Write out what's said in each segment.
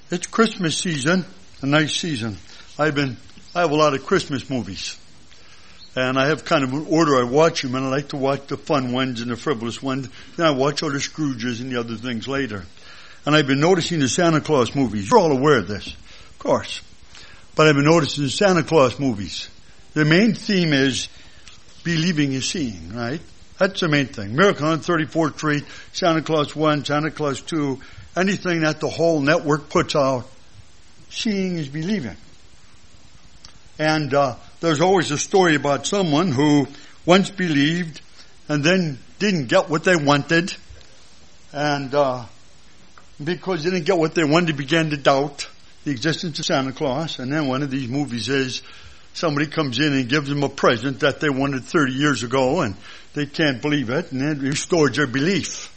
It's Christmas season, a nice season. I have a lot of Christmas movies. And I have kind of an order I watch them, and I like to watch the fun ones and the frivolous ones. Then I watch all the Scrooges and the other things later. And I've been noticing the Santa Claus movies. You're all aware of this, of course. But I've been noticing the Santa Claus movies. The main theme is believing is seeing, right? That's the main thing. Miracle on 34th Street, Santa Claus 1, Santa Claus 2, anything that the whole network puts out, seeing is believing. And there's always a story about someone who once believed and then didn't get what they wanted. And because they didn't get what they wanted, began to doubt the existence of Santa Claus. And then one of these movies is somebody comes in and gives them a present that they wanted 30 years ago, and they can't believe it, and it restores their belief.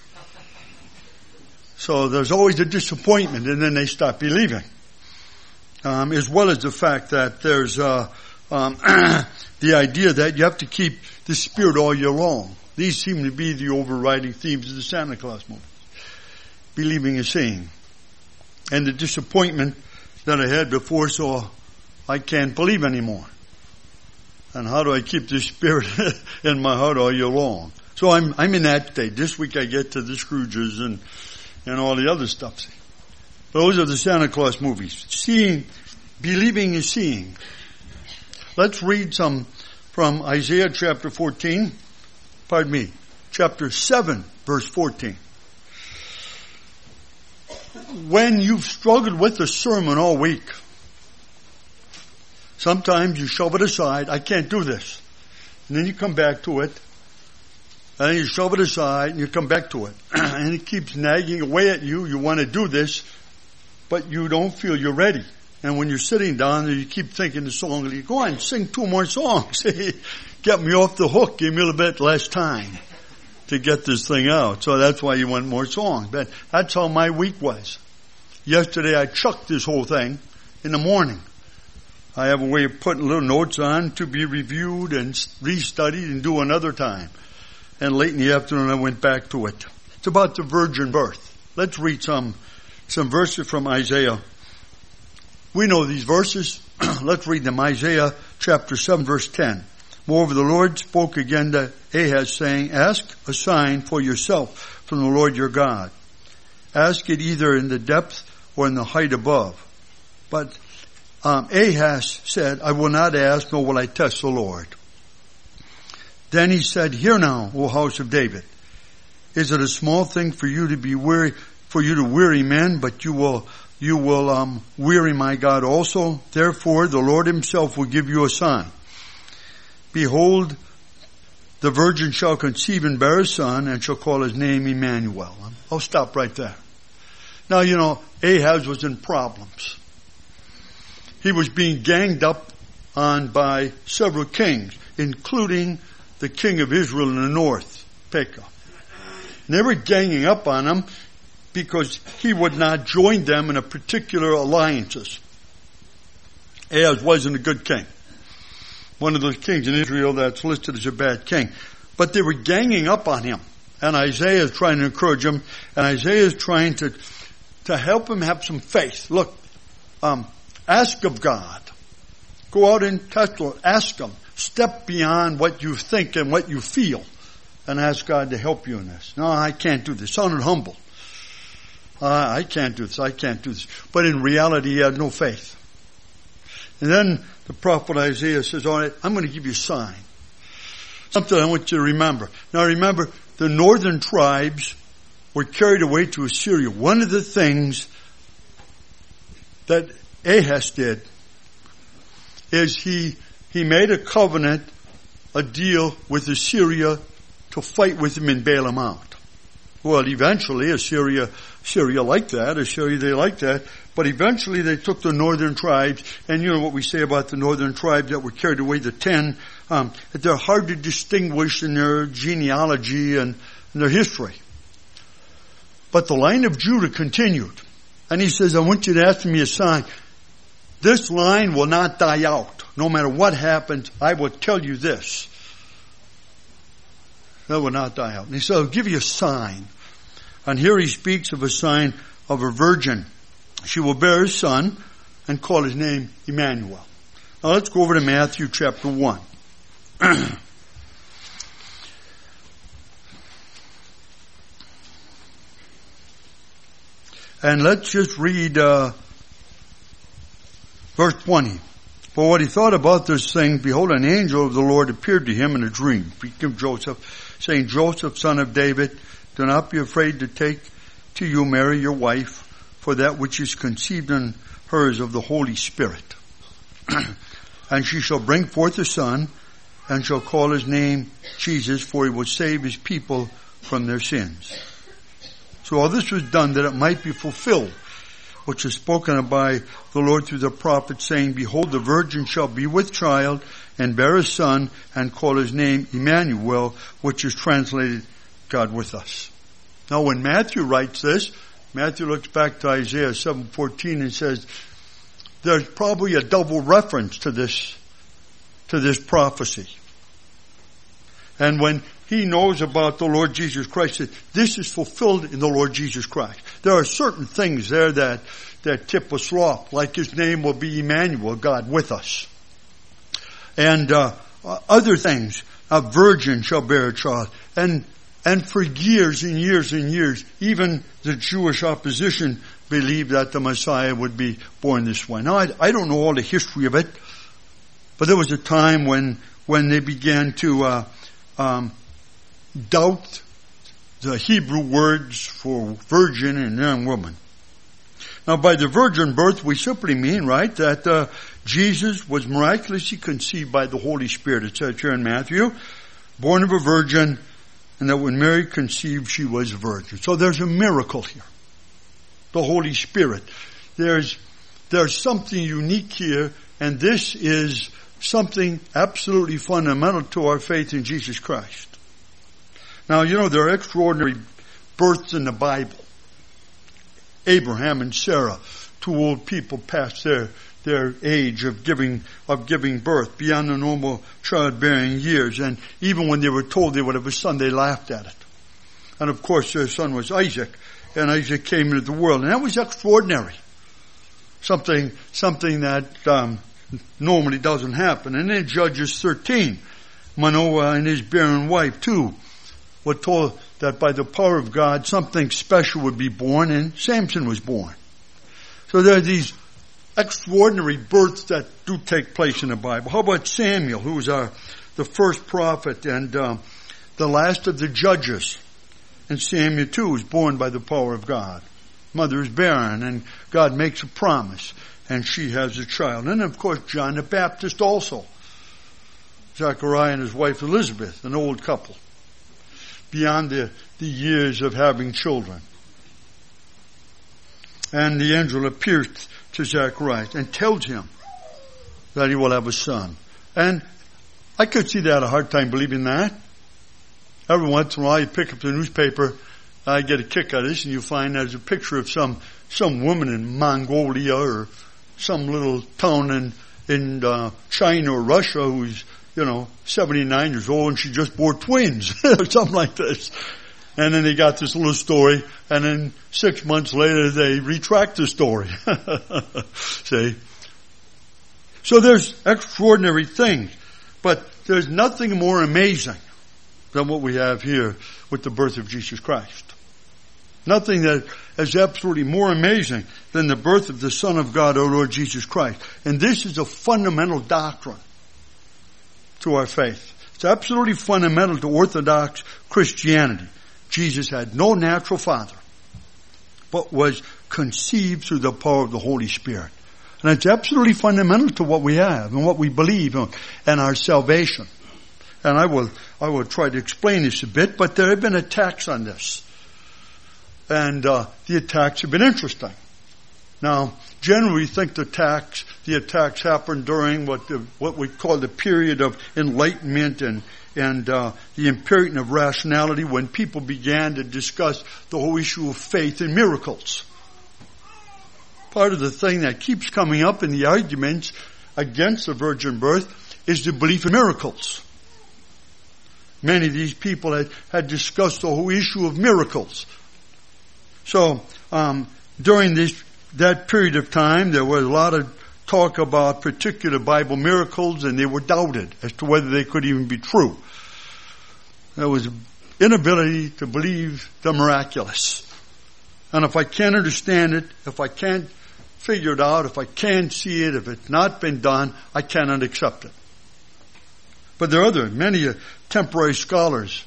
So there's always a disappointment, and then they stop believing. As well as the fact that there's the idea that you have to keep the spirit all year long. These seem to be the overriding themes of the Santa Claus movie. Believing is seeing. And the disappointment that I had before, so I can't believe anymore. And how do I keep the spirit in my heart all year long? So I'm in that state. This week I get to the Scrooges and all the other stuff. Those are the Santa Claus movies. Seeing, believing is seeing. Let's read some from Isaiah chapter 7, verse 14. When you've struggled with the sermon all week, sometimes you shove it aside. I can't do this. And then you come back to it. And then you shove it aside and you come back to it. And it keeps nagging away at you. You want to do this, but you don't feel you're ready. And when you're sitting down there, you keep thinking the song, you go on, sing 2 more songs. Get me off the hook. Give me a little bit less time to get this thing out. So that's why you want more songs. But that's how my week was. Yesterday I chucked this whole thing in the morning. I have a way of putting little notes on to be reviewed and restudied and do another time. And late in the afternoon I went back to it. It's about the virgin birth. Let's read some verses from Isaiah. We know these verses. Let's read them. Isaiah chapter 7 verse 10. Moreover, the Lord spoke again to Ahaz, saying, ask a sign for yourself from the Lord your God. Ask it either in the depth or in the height above. But Ahaz said, I will not ask, nor will I test the Lord. Then he said, hear now, O house of David. Is it a small thing for you to be weary, for you to weary men, but you will weary my God also? Therefore, the Lord himself will give you a sign. Behold, the virgin shall conceive and bear a son, and shall call his name Emmanuel. I'll stop right there. Now, you know, Ahaz was in problems. He was being ganged up on by several kings, including the king of Israel in the north, Pekah. And they were ganging up on him because he would not join them in a particular alliances. Ahaz wasn't a good king. One of those kings in Israel that's listed as a bad king. But they were ganging up on him. And Isaiah is trying to encourage him. And Isaiah is trying to help him have some faith. Look, ask of God. Go out and test Lord. Ask him. Step beyond what you think and what you feel. And ask God to help you in this. No, I can't do this. Sounded humble. I can't do this. I can't do this. But in reality, he had no faith. And then the prophet Isaiah says, all right, I'm going to give you a sign. Something I want you to remember. Now remember, the northern tribes were carried away to Assyria. One of the things that Ahaz did is he made a covenant, a deal with Assyria to fight with him and bail him out. Well, eventually Assyria liked that. They liked that. But eventually they took the northern tribes, and you know what we say about the northern tribes that were carried away, the 10, that they're hard to distinguish in their genealogy and their history. But the line of Judah continued. And he says, I want you to ask me a sign. This line will not die out. No matter what happens, I will tell you this. That will not die out. And he said, I'll give you a sign. And here he speaks of a sign of a virgin. she will bear a son and call his name Emmanuel. Now let's go over to Matthew chapter 1. And let's just read verse 20. For what he thought about this thing, behold, an angel of the Lord appeared to him in a dream, speaking of Joseph, saying, Joseph, son of David, do not be afraid to take to you Mary, your wife, for that which is conceived in her is of the Holy Spirit. And she shall bring forth a son, and shall call his name Jesus, for he will save his people from their sins. So all this was done that it might be fulfilled, which is spoken by the Lord through the prophet, saying, behold, the virgin shall be with child, and bear a son, and call his name Emmanuel, which is translated, God with us. Now when Matthew writes this, Matthew looks back to Isaiah 7:14 and says, there's probably a double reference to this prophecy. And when he knows about the Lord Jesus Christ, this is fulfilled in the Lord Jesus Christ. There are certain things there that tip us off, like his name will be Emmanuel, God with us. And other things, a virgin shall bear a child. And for years and years and years, even the Jewish opposition believed that the Messiah would be born this way. Now, I don't know all the history of it, but there was a time when they began to doubt the Hebrew words for virgin and young woman. Now, by the virgin birth, we simply mean, right, that Jesus was miraculously conceived by the Holy Spirit. It says here in Matthew, born of a virgin, and that when Mary conceived, she was a virgin. So there's a miracle here. The Holy Spirit. There's something unique here, and this is something absolutely fundamental to our faith in Jesus Christ. Now, you know, there are extraordinary births in the Bible. Abraham and Sarah, two old people past their age of giving birth, beyond the normal childbearing years. And even when they were told they would have a son, they laughed at it. And of course, their son was Isaac, and Isaac came into the world. And that was extraordinary. Something that normally doesn't happen. And in Judges 13, Manoah and his barren wife too were told that by the power of God something special would be born, and Samson was born. So there are these extraordinary births that do take place in the Bible. How about Samuel, who was the first prophet and the last of the judges? And Samuel too was born by the power of God. Mother is barren, and God makes a promise, and she has a child. And of course, John the Baptist also. Zechariah and his wife Elizabeth, an old couple, beyond the years of having children. And the angel appears to Zechariah and tells him that he will have a son. And I could see that a hard time believing that. Every once in a while you pick up the newspaper, I get a kick out of this, and you find there's a picture of some woman in Mongolia or some little town in China or Russia who's 79 years old, and she just bore twins or something like this. And then they got this little story, and then 6 months later they retract the story. See? So there's extraordinary things, but there's nothing more amazing than what we have here with the birth of Jesus Christ. Nothing that is absolutely more amazing than the birth of the Son of God, our Lord Jesus Christ. And this is a fundamental doctrine to our faith. It's absolutely fundamental to Orthodox Christianity. Jesus had no natural father, but was conceived through the power of the Holy Spirit. And it's absolutely fundamental to what we have and what we believe and our salvation. And I will try to explain this a bit, but there have been attacks on this. And the attacks have been interesting. Now, generally we think the attacks happened during what we call the period of enlightenment and the imperative of rationality, when people began to discuss the whole issue of faith and miracles. Part of the thing that keeps coming up in the arguments against the virgin birth is the belief in miracles. Many of these people had discussed the whole issue of miracles. So, during this that period of time, there was a lot of talk about particular Bible miracles, and they were doubted as to whether they could even be true. There was inability to believe the miraculous. And if I can't understand it, if I can't figure it out, if I can't see it, if it's not been done, I cannot accept it. But there are many temporary scholars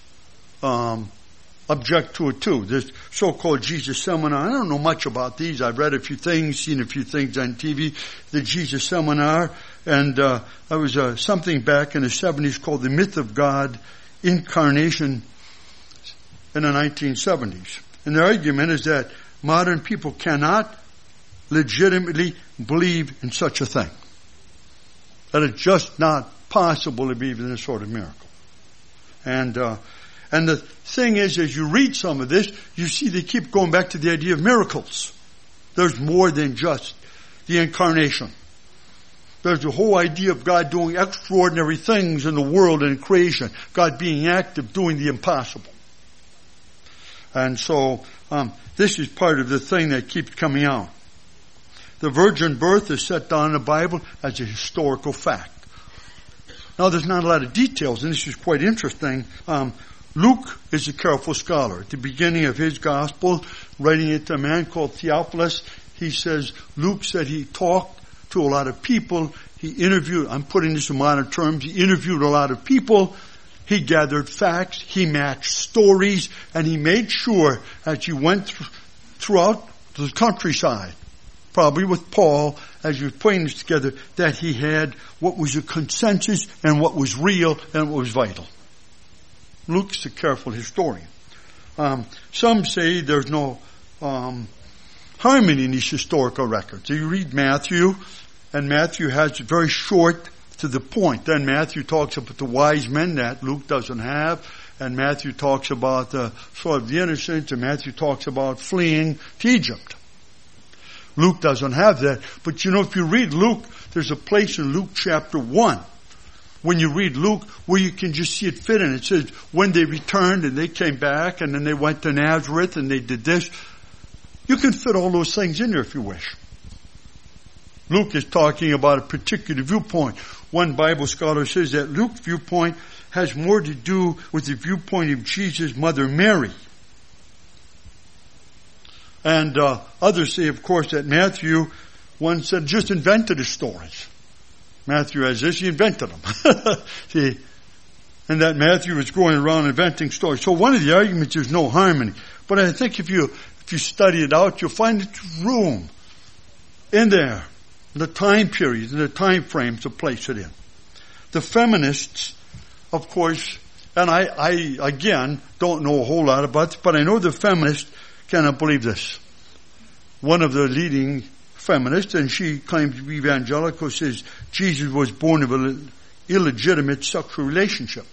object to it too. This so-called Jesus Seminar. I don't know much about these. I've read a few things, seen a few things on TV. The Jesus Seminar, and there was something back in the 70s called The Myth of God, Incarnation in the 1970s. And the argument is that modern people cannot legitimately believe in such a thing. That it's just not possible to believe in this sort of miracle. And the thing is, as you read some of this, you see they keep going back to the idea of miracles. There's more than just the incarnation. There's the whole idea of God doing extraordinary things in the world and in creation. God being active, doing the impossible. And so, this is part of the thing that keeps coming out. The virgin birth is set down in the Bible as a historical fact. Now, there's not a lot of details, and this is quite interesting. Luke is a careful scholar. At the beginning of his gospel, writing it to a man called Theophilus, he says, Luke said he talked to a lot of people. He interviewed, I'm putting this in modern terms, he interviewed a lot of people. He gathered facts, he matched stories, and he made sure as he went throughout the countryside, probably with Paul, as he was putting this together, that he had what was a consensus and what was real and what was vital. Luke's a careful historian. Some say there's no harmony in these historical records. You read Matthew, and Matthew has very short to the point. Then Matthew talks about the wise men that Luke doesn't have, and Matthew talks about the sort of the innocents, and Matthew talks about fleeing to Egypt. Luke doesn't have that. But you know, if you read Luke, there's a place in Luke chapter 1, when you read Luke, where you can just see it fit in. It says, when they returned and they came back and then they went to Nazareth and they did this. You can fit all those things in there if you wish. Luke is talking about a particular viewpoint. One Bible scholar says that Luke's viewpoint has more to do with the viewpoint of Jesus' mother Mary. And others say, of course, that Matthew, one said, just invented his stories. Matthew has this, he invented them. See, and that Matthew is going around inventing stories. So one of the arguments is no harmony. But I think if you study it out, you'll find it's room in there, the time periods and the time frames to place it in. The feminists, of course, and I again don't know a whole lot about this, but I know the feminists cannot believe this. One of the leading feminists, and she claims to be evangelical, says Jesus was born of an illegitimate sexual relationship.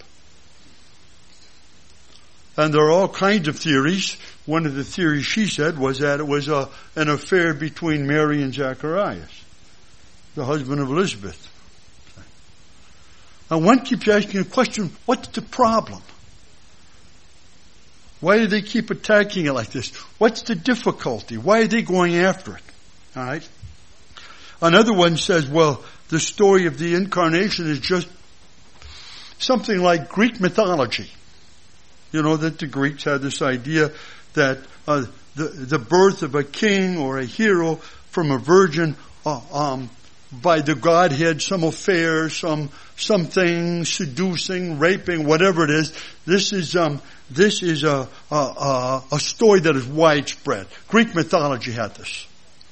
And there are all kinds of theories. One of the theories she said was that it was an affair between Mary and Zacharias, the husband of Elizabeth. Now one keeps asking the question, what's the problem? Why do they keep attacking it like this? What's the difficulty? Why are they going after it? All right. Another one says, well, the story of the incarnation is just something like Greek mythology. You know, that the Greeks had this idea that the birth of a king or a hero from a virgin by the Godhead, some affair, something seducing, raping, whatever it is. This is a story that is widespread. Greek mythology had this.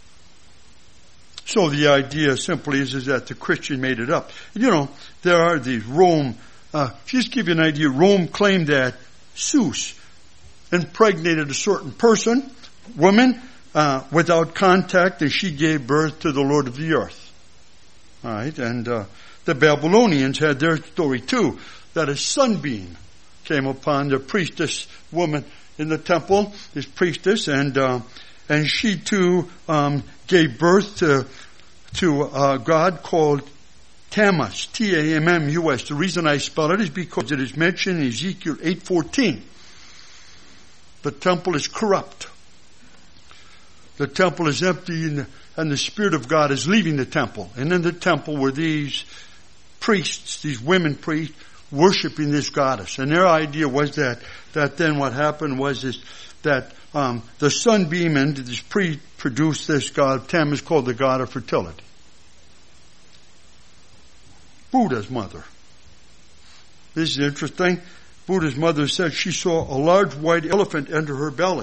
So the idea simply is that the Christian made it up. You know, there are these Rome, just to give you an idea, Rome claimed that Zeus impregnated a certain person, woman, without contact, and she gave birth to the Lord of the earth. All right, and the Babylonians had their story too, that a sunbeam came upon the priestess woman in the temple, this priestess, and she too gave birth to a god called Tammuz, Tammus. The reason I spell it is because it is mentioned in Ezekiel 8:14. The temple is corrupt. the temple is empty and the Spirit of God is leaving the temple. And in the temple were these priests, these women priests, worshiping this goddess. And their idea was that then what happened was that the sunbeam and this priest produced this god. Tammuz, called the god of fertility. Buddha's mother. This is interesting. Buddha's mother said she saw a large white elephant enter her belly.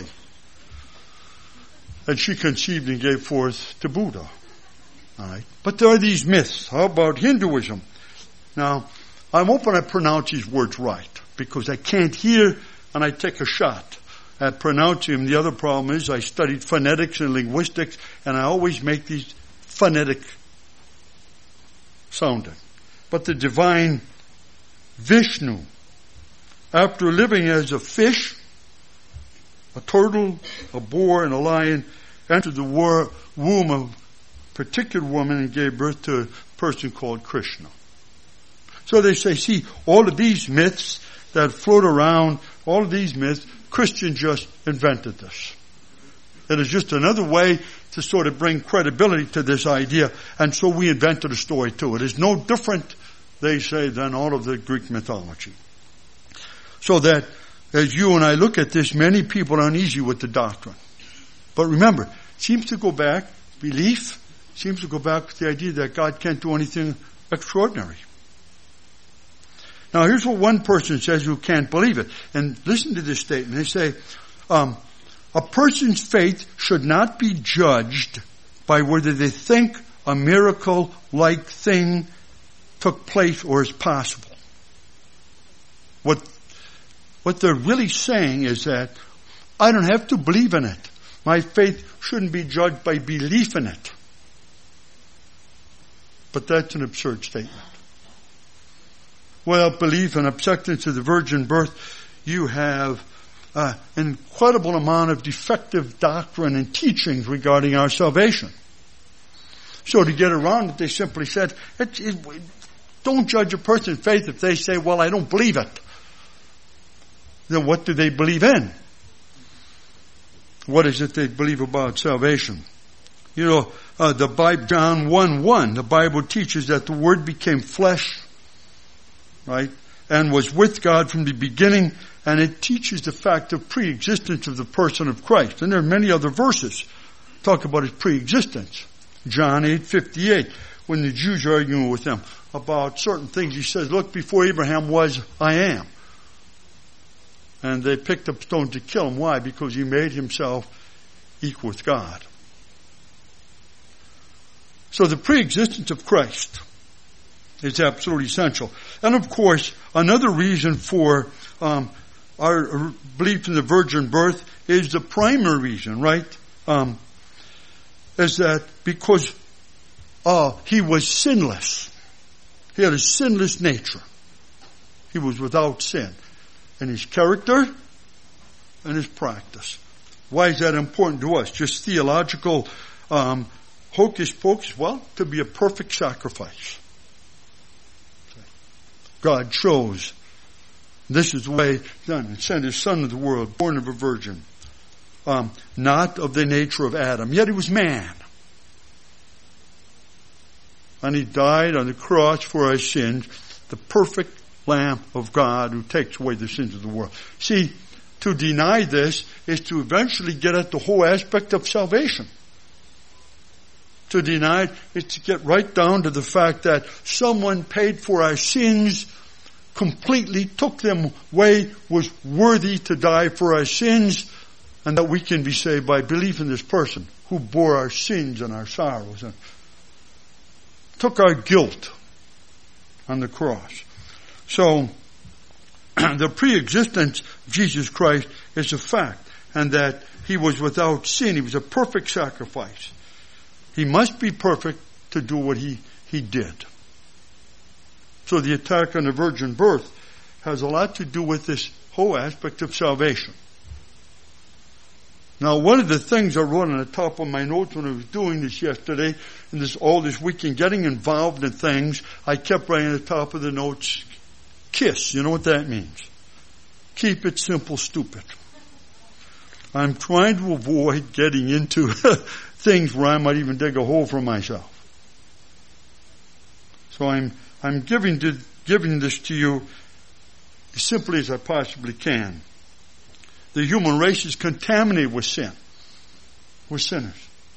And she conceived and gave forth to Buddha. All right. But there are these myths. How about Hinduism? Now, I'm hoping I pronounce these words right, because I can't hear and I take a shot at pronouncing them. The other problem is I studied phonetics and linguistics, and I always make these phonetic sounding. But the divine Vishnu, after living as a fish, a turtle, a boar, and a lion, entered the womb of a particular woman and gave birth to a person called Krishna. So they say, see, all of these myths that float around, all of these myths, Christians just invented this. It is just another way to sort of bring credibility to this idea, and so we invented a story too. It is no different, they say, than all of the Greek mythology. So that as you and I look at this, many people are uneasy with the doctrine. But remember, it seems to go back, belief seems to go back to the idea that God can't do anything extraordinary. Now here's what one person says who can't believe it. And listen to this statement. They say, a person's faith should not be judged by whether they think a miracle-like thing took place or is possible. What they're really saying is that I don't have to believe in it. My faith shouldn't be judged by belief in it. But that's an absurd statement. Without belief and acceptance of the virgin birth, you have an incredible amount of defective doctrine and teachings regarding our salvation. So to get around it, they simply said, don't judge a person's faith if they say, well, I don't believe it. Then what do they believe in? What is it they believe about salvation? You know, the Bible, John 1:1, the Bible teaches that the Word became flesh, right, and was with God from the beginning, and it teaches the fact of pre-existence of the person of Christ. And there are many other verses talk about his pre-existence. John 8:58, when the Jews are arguing with him about certain things, he says, look, before Abraham was, I am. And they picked up stones to kill him. Why? Because he made himself equal with God. So the pre-existence of Christ is absolutely essential. And of course, another reason for our belief in the virgin birth is the primary reason, right? Is that because he was sinless. He had a sinless nature. He was without sin in his character and his practice. Why is that important to us? Just theological hocus pocus? Well, to be a perfect sacrifice. God chose this is the way done, and sent his Son to the world, born of a virgin, not of the nature of Adam, yet he was man. And he died on the cross for our sins, the perfect Lamb of God who takes away the sins of the world. See, to deny this is to eventually get at the whole aspect of salvation. To deny it is to get right down to the fact that someone paid for our sins, completely took them away, was worthy to die for our sins, and that we can be saved by belief in this person who bore our sins and our sorrows and took our guilt on the cross. So, the pre-existence of Jesus Christ is a fact, and that he was without sin. He was a perfect sacrifice. He must be perfect to do what he did. So the attack on the virgin birth has a lot to do with this whole aspect of salvation. Now, one of the things I wrote on the top of my notes when I was doing this yesterday, and all this weekend, getting involved in things, I kept writing at the top of the notes, KISS. You know what that means? Keep it simple, stupid. I'm trying to avoid getting into things where I might even dig a hole for myself. So I'm giving this to you as simply as I possibly can. The human race is contaminated with sin. We're sinners.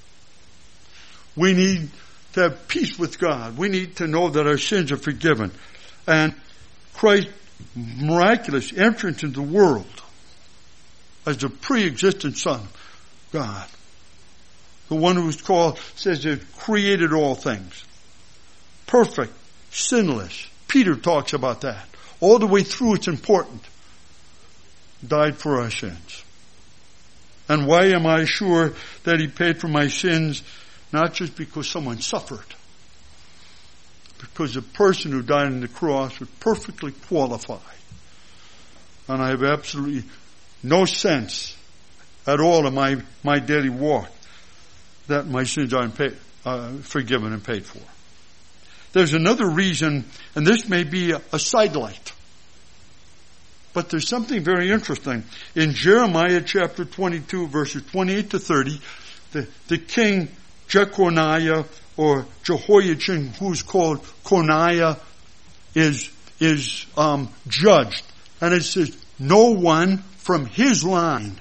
We need to have peace with God. We need to know that our sins are forgiven. And Christ's miraculous entrance into the world as the pre-existent Son of God, the one who is called, says he created all things. Perfect, sinless. Peter talks about that. All the way through, it's important. Died for our sins. And why am I sure that he paid for my sins? Not just because someone suffered. Because the person who died on the cross was perfectly qualified. And I have absolutely no sense at all in my daily walk that my sins are forgiven and paid for. There's another reason, and this may be a sidelight. But there's something very interesting. In Jeremiah chapter 22, verses 28 to 30, the king Jeconiah, or Jehoiachin, who's called Coniah, is judged. And it says, no one from his line,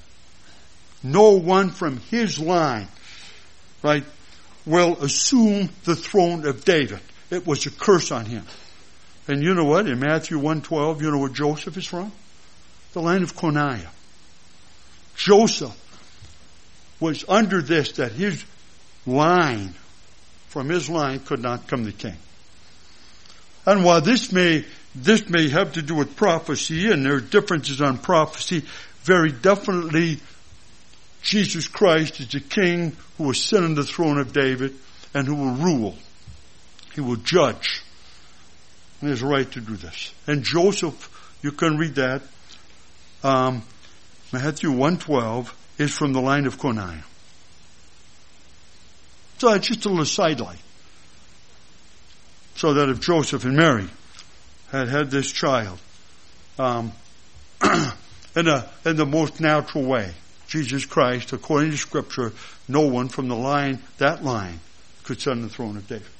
right, will assume the throne of David. It was a curse on him. And you know what? In Matthew 1:12, you know where Joseph is from? The line of Coniah. Joseph was under this, that his line, from his line, could not come the king. And while this may have to do with prophecy, and there are differences on prophecy, very definitely Jesus Christ is the king who will sit on the throne of David and who will rule. He will judge. And he has a right to do this. And Joseph, you can read that. Matthew 1:12 is from the line of Coniah. So it's just a little sidelight. So that if Joseph and Mary had this child, in the most natural way, Jesus Christ, according to Scripture, no one from that line, could sit on the throne of David.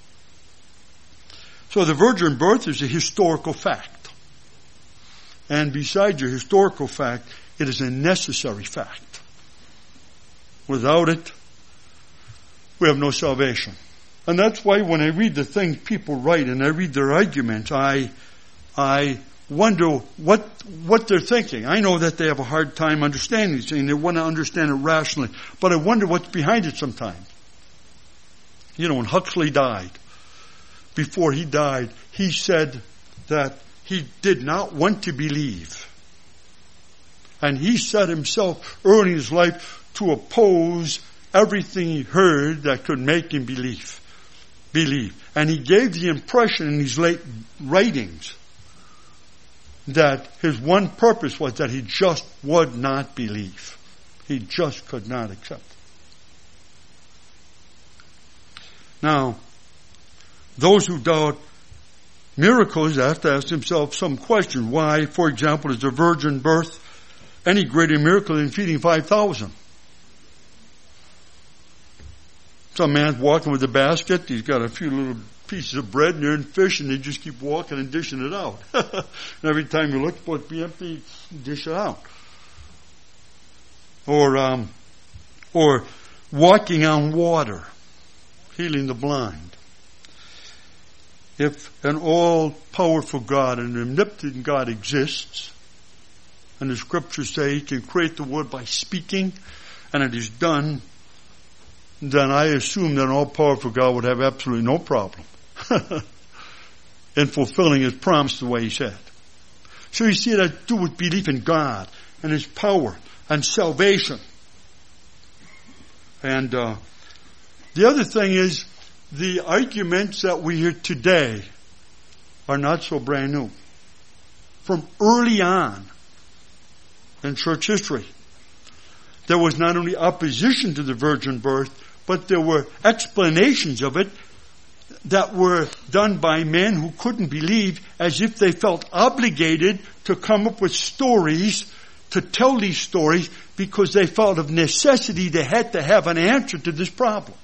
So the virgin birth is a historical fact. And besides a historical fact, it is a necessary fact. Without it, we have no salvation. And that's why when I read the things people write and I read their arguments, I wonder what they're thinking. I know that they have a hard time understanding these things. They want to understand it rationally. But I wonder what's behind it sometimes. You know, when Huxley died, before he died, he said that he did not want to believe. And he set himself early in his life to oppose everything he heard that could make him believe. And he gave the impression in his late writings that his one purpose was that he just would not believe. He just could not accept it. Now, those who doubt miracles have to ask themselves some question. Why, for example, is a virgin birth any greater miracle than feeding 5,000? Some man's walking with a basket. He's got a few little pieces of bread and they're in fish, and they just keep walking and dishing it out. And every time you look for it to be empty, dish it out. Or walking on water, healing the blind. If an all-powerful God and an omnipotent God exists, and the Scriptures say He can create the world by speaking, and it is done, then I assume that an all-powerful God would have absolutely no problem in fulfilling His promise the way He said. So you see, it has to do with belief in God and His power and salvation. And the other thing is, the arguments that we hear today are not so brand new. From early on in church history, there was not only opposition to the virgin birth, but there were explanations of it that were done by men who couldn't believe, as if they felt obligated to come up with stories, to tell these stories because they felt of necessity they had to have an answer to this problem.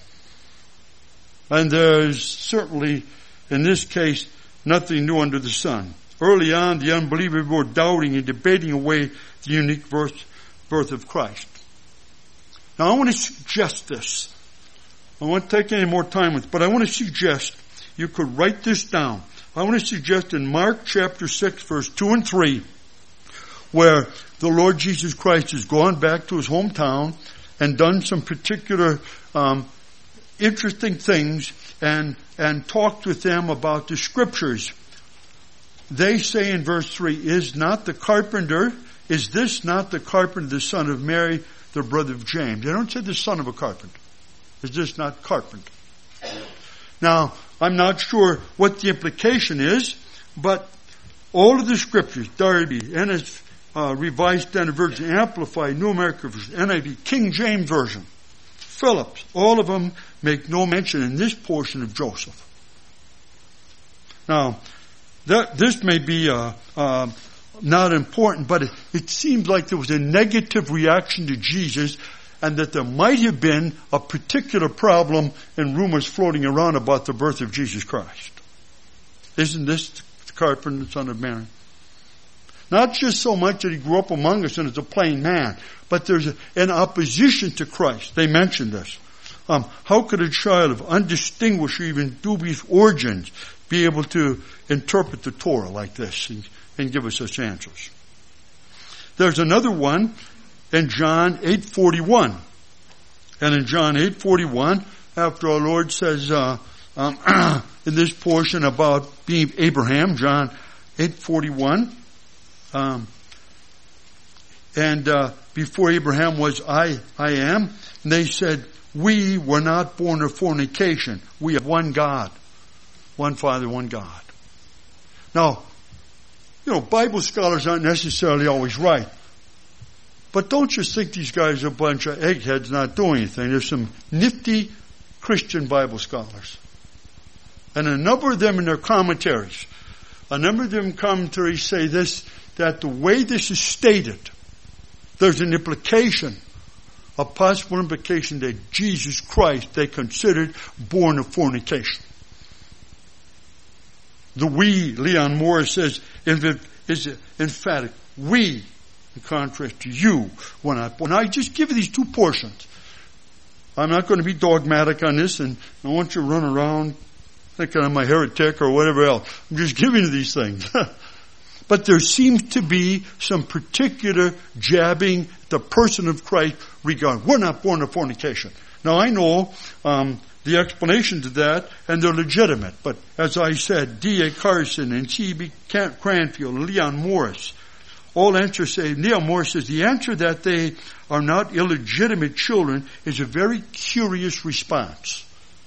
And there's certainly, in this case, nothing new under the sun. Early on, the unbelievers were doubting and debating away the unique birth of Christ. Now, I want to suggest this. I won't take any more time with it, but I want to suggest you could write this down. I want to suggest in Mark chapter 6, verse 2 and 3, where the Lord Jesus Christ has gone back to his hometown and done some particular interesting things and talked with them about the scriptures. They say in verse 3, is this not the carpenter, the son of Mary, the brother of James? They don't say the son of a carpenter. Is this not carpenter? Now, I'm not sure what the implication is, but all of the scriptures, Darby, Revised Standard Version, Amplified, New American Version, NIV, King James Version, Phillips, all of them make no mention in this portion of Joseph. Now, this may be not important, but it seems like there was a negative reaction to Jesus, and that there might have been a particular problem and rumors floating around about the birth of Jesus Christ. Isn't this the carpenter, the son of Mary? Not just so much that he grew up among us and is a plain man, but there's an opposition to Christ. They mentioned this. How could a child of undistinguished or even dubious origins be able to interpret the Torah like this and give us such answers? There's another one in John 8:41. And in John 8:41, after our Lord says in this portion about being Abraham, John 8:41, before Abraham was I am, and they said, we were not born of fornication. We have one God, one Father, one God. Now, Bible scholars aren't necessarily always right. But don't just think these guys are a bunch of eggheads not doing anything. There's some nifty Christian Bible scholars. And a number of them in their commentaries, say this, that the way this is stated, there's an implication, a possible implication that Jesus Christ they considered born of fornication. The we, Leon Morris says, is emphatic. We, in contrast to you, were not born. Now, I just give you these two portions. I'm not going to be dogmatic on this, and I want you to run around thinking I'm a heretic or whatever else. I'm just giving you these things. But there seems to be some particular jabbing the person of Christ regarding, we're not born of fornication. Now, I know the explanation to that, and they're legitimate. But as I said, D.A. Carson and C.B. Cranfield and Leon Morris, all answers say, Leon Morris says, the answer that they are not illegitimate children is a very curious response.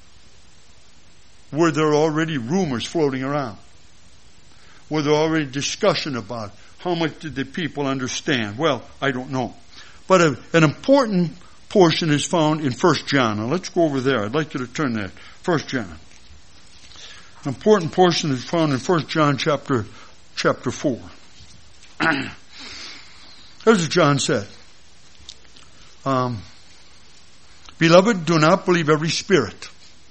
Were there already rumors floating around? Were there already discussion about how much did the people understand? Well, I don't know. But an important portion is found in 1 John. Now let's go over there. I'd like you to turn there. 1 John. An important portion is found in 1 John chapter 4. Here's what John said. Beloved, do not believe every spirit,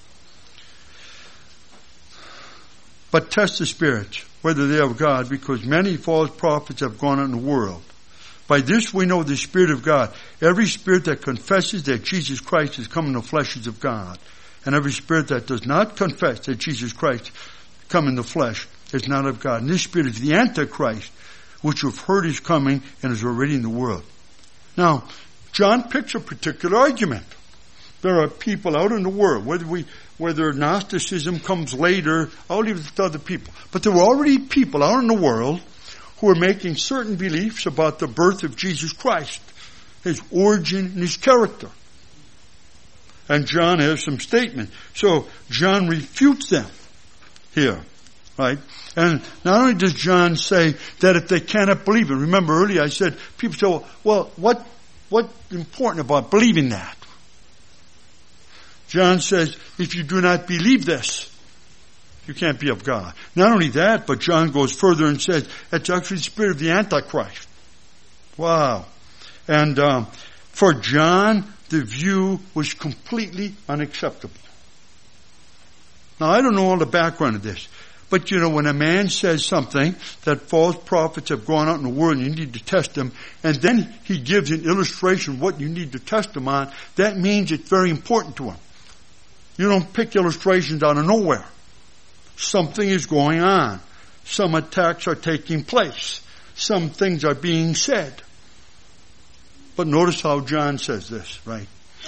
but test the spirits, whether they are of God, because many false prophets have gone out in the world. By this we know the Spirit of God. Every spirit that confesses that Jesus Christ is come in the flesh is of God. And every spirit that does not confess that Jesus Christ come in the flesh is not of God. And this spirit is the Antichrist, which you've heard is coming and is already in the world. Now, John picks a particular argument. There are people out in the world, whether Gnosticism comes later, I'll leave it to other people. But there were already people out in the world who are making certain beliefs about the birth of Jesus Christ, his origin and his character. And John has some statement. So John refutes them here, right? And not only does John say that if they cannot believe it, remember earlier I said, people say, well, what's important about believing that? John says, if you do not believe this, you can't be of God. Not only that, but John goes further and says, it's actually the spirit of the Antichrist. Wow. And for John, the view was completely unacceptable. Now, I don't know all the background of this. But when a man says something that false prophets have gone out in the world and you need to test them, and then he gives an illustration of what you need to test them on, that means it's very important to him. You don't pick illustrations out of nowhere. Something is going on. Some attacks are taking place. Some things are being said. But notice how John says this, right?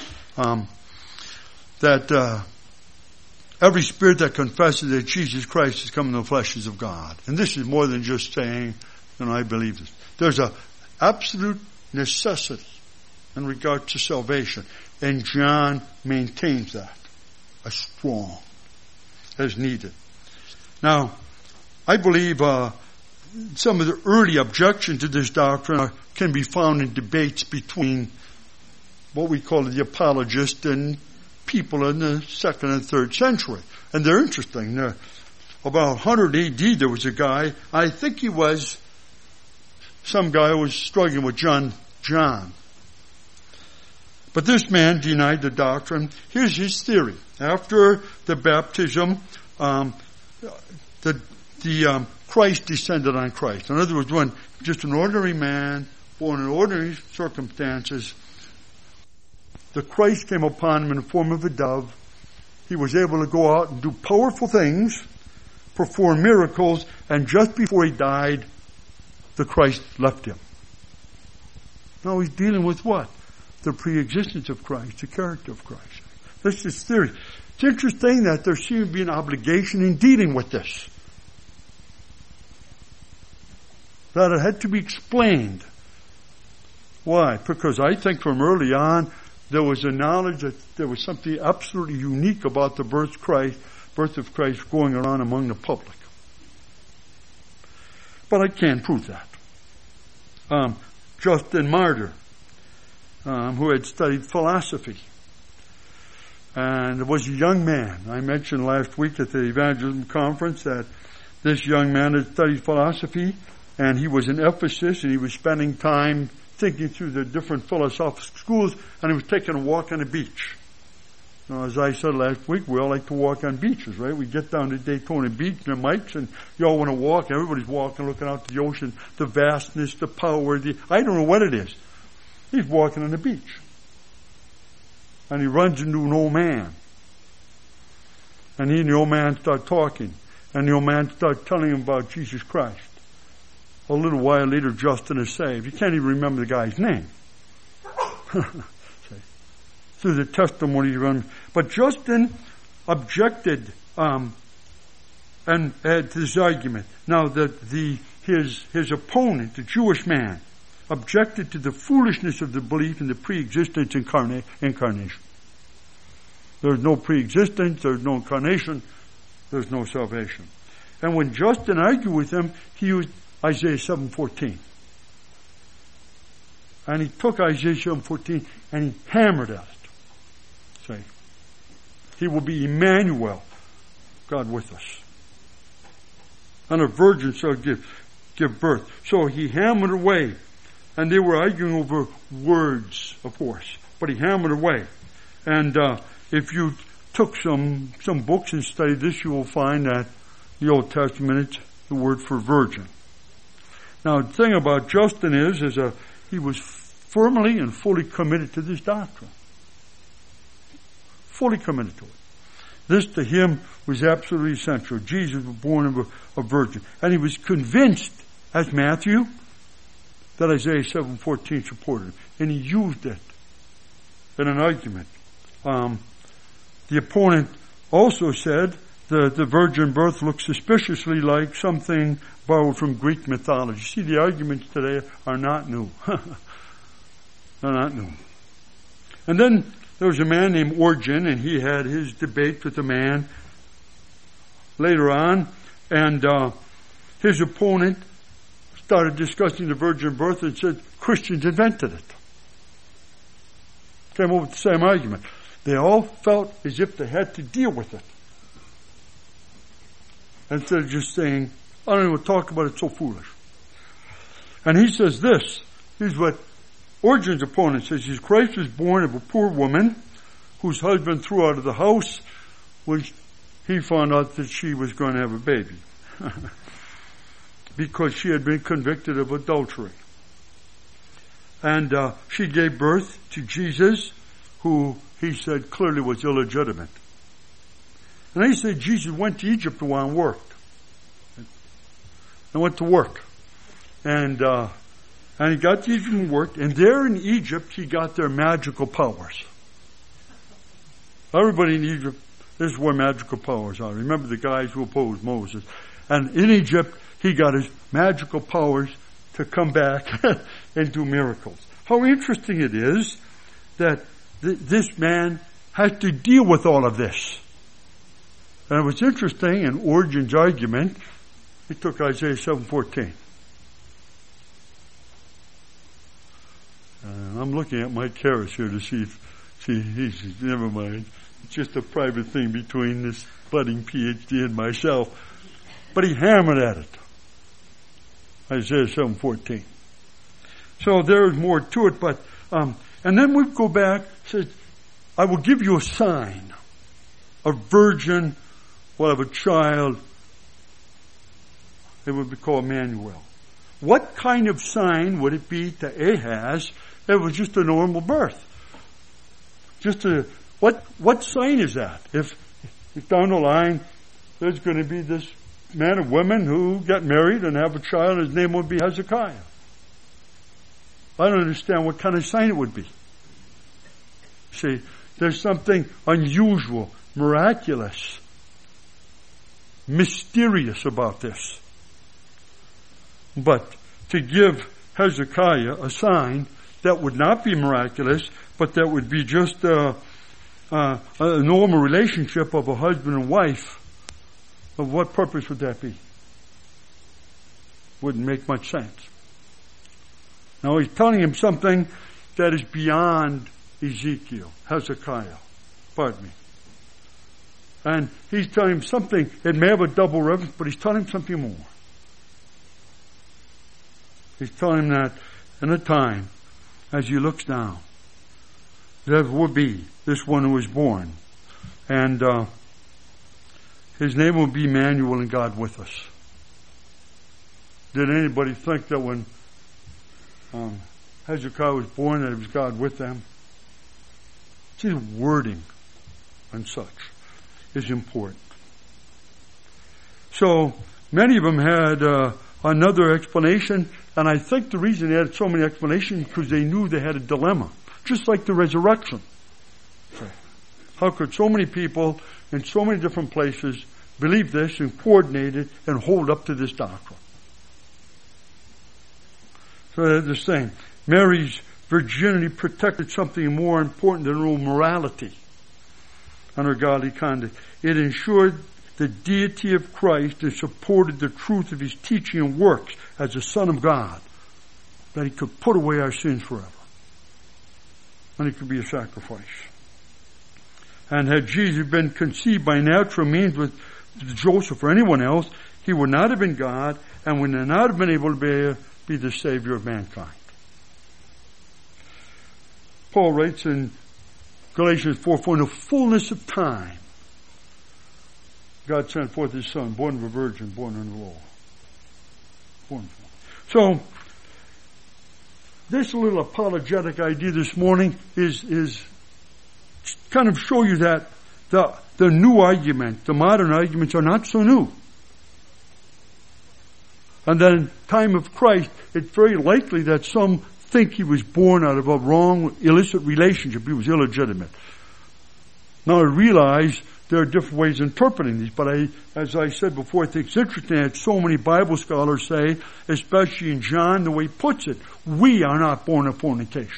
That every spirit that confesses that Jesus Christ has come in the flesh is of God. And this is more than just saying, I believe this. There's an absolute necessity in regard to salvation. And John maintains that as strong as needed. Now, I believe some of the early objections to this doctrine can be found in debates between what we call the apologists and people in the 2nd and 3rd century. And they're interesting. About 100 AD, there was a guy, I think he was some guy who was struggling with John. But this man denied the doctrine. Here's his theory. After the baptism, Christ descended on Christ. In other words, when just an ordinary man, born in ordinary circumstances, the Christ came upon him in the form of a dove. He was able to go out and do powerful things, perform miracles, and just before he died, the Christ left him. Now he's dealing with what? The pre-existence of Christ, the character of Christ. This is theory. It's interesting that there seems to be an obligation in dealing with this. That it had to be explained. Why? Because I think from early on, there was a knowledge that there was something absolutely unique about the birth of Christ going around among the public. But I can't prove that. Justin Martyr, who had studied philosophy, and was a young man. I mentioned last week at the evangelism conference that this young man had studied philosophy, and he was in Ephesus, and he was spending time thinking through the different philosophical schools, and he was taking a walk on the beach. Now, as I said last week, we all like to walk on beaches, right? We get down to Daytona Beach, and the mics, and you all want to walk. Everybody's walking, looking out to the ocean, the vastness, the power, I don't know what it is. He's walking on the beach. And he runs into an old man. And he and the old man start talking. And the old man starts telling him about Jesus Christ. A little while later, Justin is saved. You can't even remember the guy's name. Through the testimony he run. But Justin objected and had this argument. Now that his opponent, the Jewish man, objected to the foolishness of the belief in the pre-existence incarnation. There's no pre-existence, there's no incarnation, there's no salvation. And when Justin argued with him, he used Isaiah 7:14. And he took Isaiah 7:14 and he hammered at it. Say, he will be Emmanuel, God with us. And a virgin shall give birth. So he hammered away. And they were arguing over words, of course. But he hammered away. And if you took some books and studied this, you will find that the Old Testament, it's the word for virgin. Now, the thing about Justin is he was firmly and fully committed to this doctrine. Fully committed to it. This to him was absolutely essential. Jesus was born of a virgin. And he was convinced, as Matthew, that Isaiah 7:14 supported him. And he used it in an argument. The opponent also said the virgin birth looks suspiciously like something borrowed from Greek mythology. See, the arguments today are not new. They're not new. And then there was a man named Origen, and he had his debate with a man later on, and his opponent started discussing the virgin birth and said Christians invented it. Came up with the same argument. They all felt as if they had to deal with it. Instead of just saying, I don't even talk about it, it's so foolish. And he says this. Here's what Origen's opponent says Christ was born of a poor woman whose husband threw out of the house when he found out that she was going to have a baby because she had been convicted of adultery. And she gave birth to Jesus, who he said clearly was illegitimate. And he said Jesus went to Egypt a while and worked. And went to work. And he got to Egypt and worked. And there in Egypt, he got their magical powers. Everybody in Egypt, this is where magical powers are. Remember the guys who opposed Moses. And in Egypt, he got his magical powers to come back and do miracles. How interesting it is that this man had to deal with all of this. And it was interesting in Origen's argument. He took Isaiah 7:14. I'm looking at Mike Harris here to see he's never mind. It's just a private thing between this budding PhD and myself. But he hammered at it. Isaiah 7:14. So there's more to it, but and then we go back. Says, "I will give you a sign. A virgin will have a child. It would be called Emmanuel." What kind of sign would it be to Ahaz? It was just a normal birth. What sign is that? If down the line there's going to be this man and woman who get married and have a child, and his name would be Hezekiah. I don't understand what kind of sign it would be. See, there's something unusual, miraculous, mysterious about this. But to give Hezekiah a sign that would not be miraculous, but that would be just a normal relationship of a husband and wife, of what purpose would that be? Wouldn't make much sense. Now he's telling him something that is beyond Ezekiel, Hezekiah, pardon me. And he's telling him something, it may have a double reference, but he's telling him something more. He's telling him that in a time, as he looks down, there will be this one who was born. And his name will be Emmanuel, and God with us. Did anybody think that when Hezekiah was born that it was God with them? See, the wording and such is important. So many of them had another explanation, and I think the reason they had so many explanations because they knew they had a dilemma, just like the resurrection. How could so many people in so many different places believe this and coordinate it and hold up to this doctrine? So this thing, Mary's virginity protected something more important than her own morality and her godly conduct. It ensured the deity of Christ and supported the truth of his teaching and works as a Son of God, that he could put away our sins forever. And he could be a sacrifice. And had Jesus been conceived by natural means with Joseph or anyone else, he would not have been God and would not have been able to be the Savior of mankind. Paul writes in Galatians 4:4, in the fullness of time, God sent forth his Son, born of a virgin, born under the law. So, this little apologetic idea this morning is kind of show you that the new argument, the modern arguments are not so new. And then in the time of Christ, it's very likely that some think he was born out of a wrong, illicit relationship. He was illegitimate. Now I realize there are different ways of interpreting these, but as I said before, I think it's interesting that so many Bible scholars say, especially in John, the way he puts it, we are not born of fornication.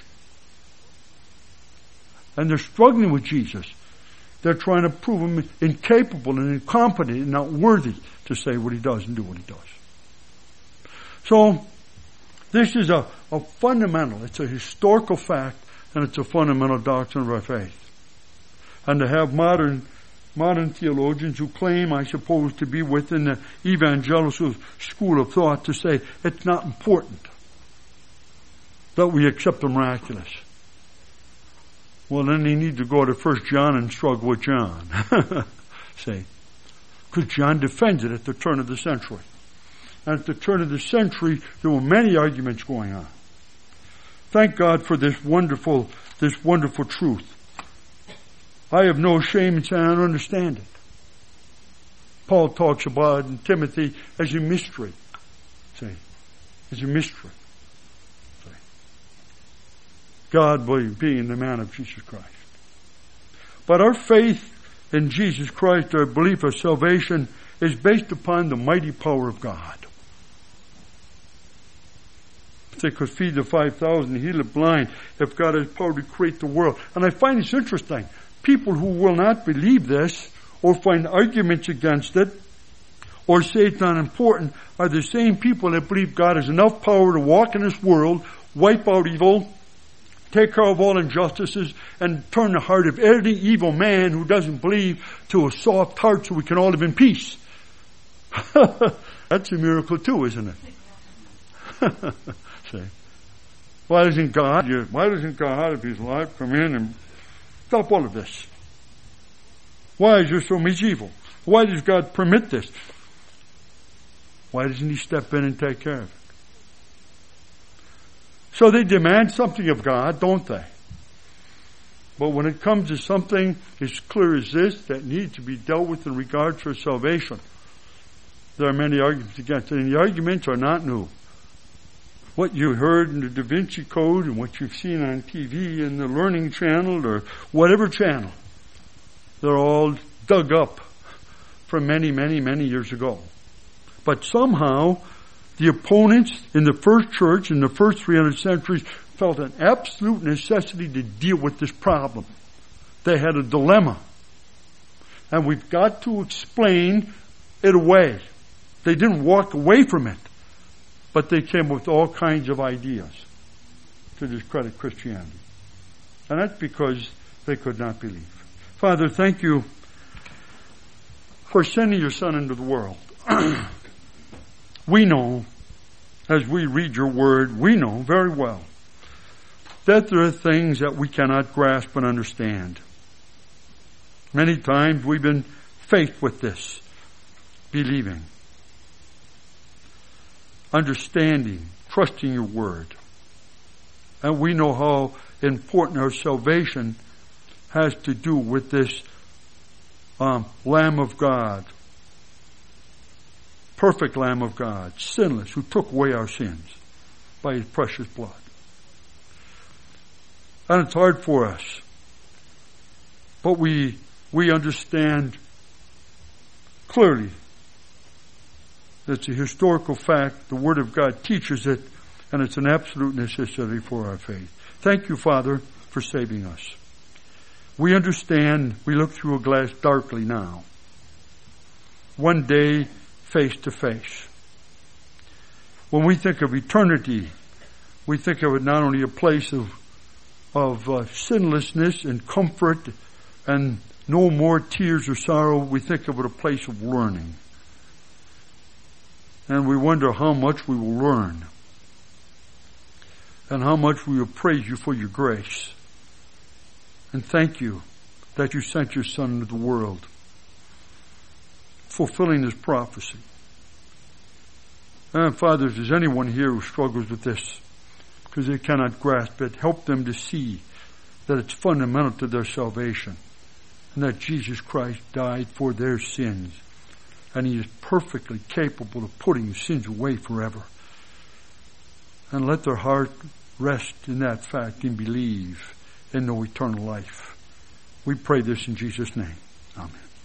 And they're struggling with Jesus. They're trying to prove him incapable and incompetent and not worthy to say what he does and do what he does. So, this is a fundamental, it's a historical fact, and it's a fundamental doctrine of our faith. And to have modern theologians who claim, I suppose, to be within the evangelical school of thought to say it's not important. that we accept the miraculous. Well, then they need to go to 1 John and struggle with John. See? Because John defends it at the turn of the century. And at the turn of the century, there were many arguments going on. Thank God for this wonderful truth. I have no shame in saying I don't understand it. Paul talks about it in Timothy as a mystery. See? As a mystery. See? God being the man of Jesus Christ. But our faith in Jesus Christ, our belief of salvation, is based upon the mighty power of God. If they could feed the 5,000, heal the blind, if God has power to create the world. And I find this interesting. People who will not believe this, or find arguments against it, or say it's not important, are the same people that believe God has enough power to walk in this world, wipe out evil, take care of all injustices, and turn the heart of every evil man who doesn't believe to a soft heart so we can all live in peace. That's a miracle too, isn't it? See? Why doesn't God, if He's alive, come in and stop all of this? Why is there so much evil? Why does God permit this? Why doesn't He step in and take care of it? So they demand something of God, don't they? But when it comes to something as clear as this that needs to be dealt with in regards to salvation, there are many arguments against it, and the arguments are not new. What you heard in the Da Vinci Code and what you've seen on TV and the Learning Channel or whatever channel, they're all dug up from many, many, many years ago. But somehow, the opponents in the first church in the first 300 centuries felt an absolute necessity to deal with this problem. They had a dilemma. And we've got to explain it away. They didn't walk away from it. But they came with all kinds of ideas to discredit Christianity. And that's because they could not believe. Father, thank you for sending your Son into the world. We know, as we read your word, we know very well that there are things that we cannot grasp and understand. Many times we've been faced with this, believing, understanding, trusting your word. And we know how important our salvation has to do with this Lamb of God, perfect Lamb of God, sinless, who took away our sins by His precious blood. And it's hard for us. But we understand clearly that it's a historical fact. The Word of God teaches it, and it's an absolute necessity for our faith. Thank you, Father, for saving us. We understand, we look through a glass darkly now. One day, face to face. When we think of eternity, we think of it not only a place of sinlessness and comfort and no more tears or sorrow, we think of it a place of learning. And we wonder how much we will learn and how much we will praise you for your grace. And thank you that you sent your Son into the world, fulfilling this prophecy. And Father, if there's anyone here who struggles with this because they cannot grasp it, help them to see that it's fundamental to their salvation and that Jesus Christ died for their sins. And He is perfectly capable of putting sins away forever. And let their heart rest in that fact and believe in no eternal life. We pray this in Jesus' name. Amen.